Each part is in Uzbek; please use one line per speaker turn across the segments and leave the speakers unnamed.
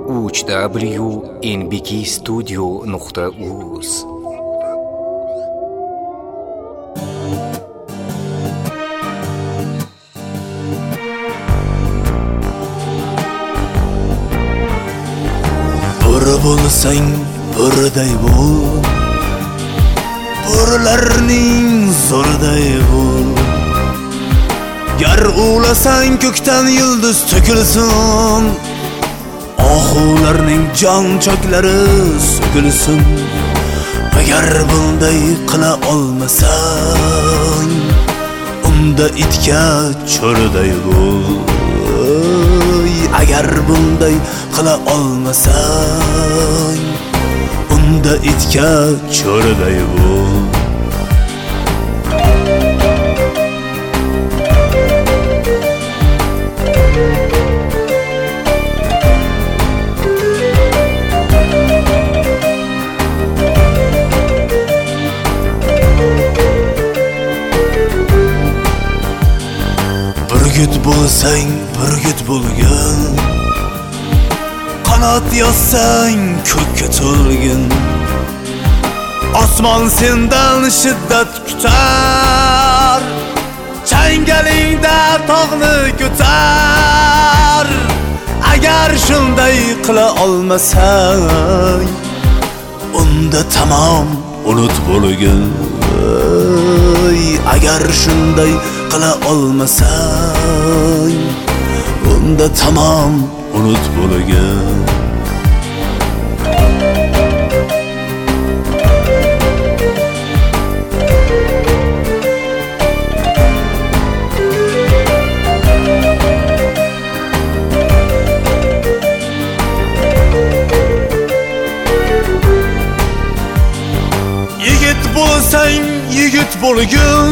www.nbkstudio.uz
Bo'ri bo'lsang bo'riday bo'l, bo'rilarning zo'riday bo'l. Gar ulasang ko'kdan yulduz to'kilsin, oxularning jon choklari so'kilsin. Agar bunday qila olmasang, unda itga cho'riday bo'l. Agar bunday qila olmasang, unda itga cho'riday bo'l. Burgut bo'lsang burgut bo'lgin, qanot yossang ko'kka to'lgin. Osmon sendan shiddat kutar, changalingda tog'ni ko'tar. Agar shunday qila olmasang, unda tamom unut bo'lgin. Agar shunday qila olmasang, unda tamom unut bo'lgin. Yigit bo'lsang yigit bo'lgin,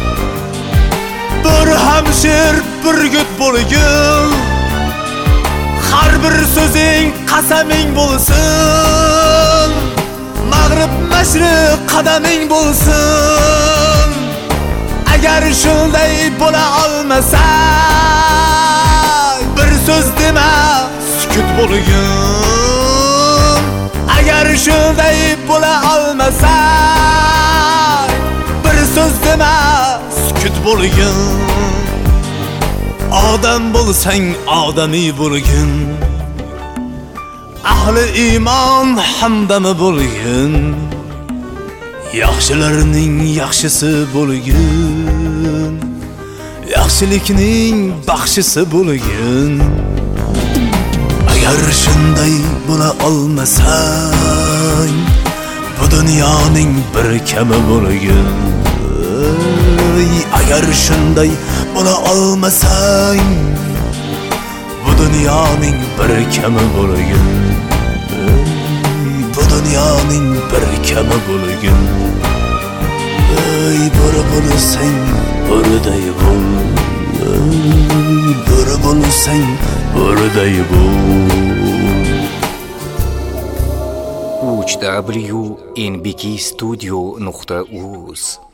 bir hamshir burgut bo'lgin. Har bir so'zing qasaming bo'lsin, mag'rib mashriq qadaming bo'lsin. Agar shunday bo'la olmasang, bir so'z dema sukut bo'lgin. Agar shunday bo'la olmasang, bir so'z dema sukut bo'lgin. Odam bo'lsang odamiy bo'lgin, ahli iymon hamdami bo'lgin. Yaxshilarning yaxshisi bo'lgin, yaxshilikning baxshisi bo'lgin. Agar shunday bo'la olmasang, bu dunyoning bir kami bo'lgin. Agar shunday bo'la olmasang, bu dunyoning bir kami bo'lgin. Bu dunyoning bir kami bo'lgin. Bo'ri bo'lsang bo'riday bo'l, bo'ri bo'lsang bo'riday bo'l.
www.nbkstudio.uz